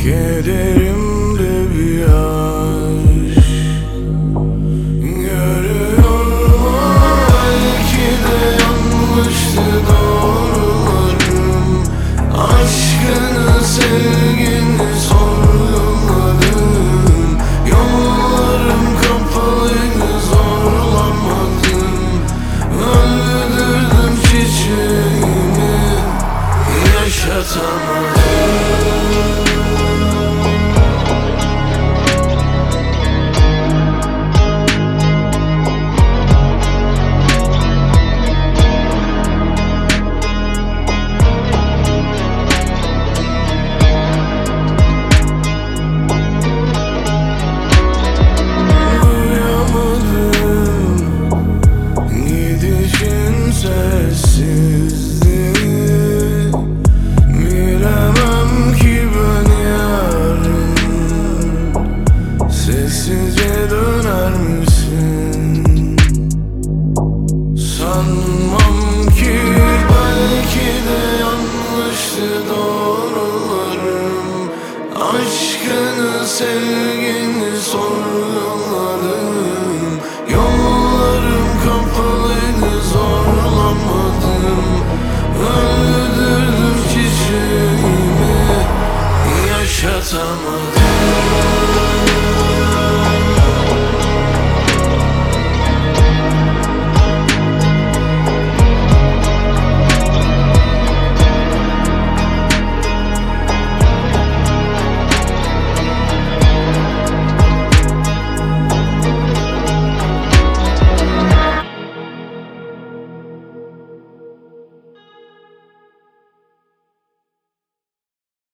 Kederimde bir aşk görüyorum. Belki de yanlıştı doğrularım. Aşkını, sevgini sorguladım. Yollarım kapalıydı, zorlamadım. Öldürdüm çiçeğimi, yaşatamadım. Sessizliği bilemem ki ben yarın. Sessizce döner misin? Sanmam ki, belki de yanlıştı doğrularım. Aşkını, sevgini sorgularım.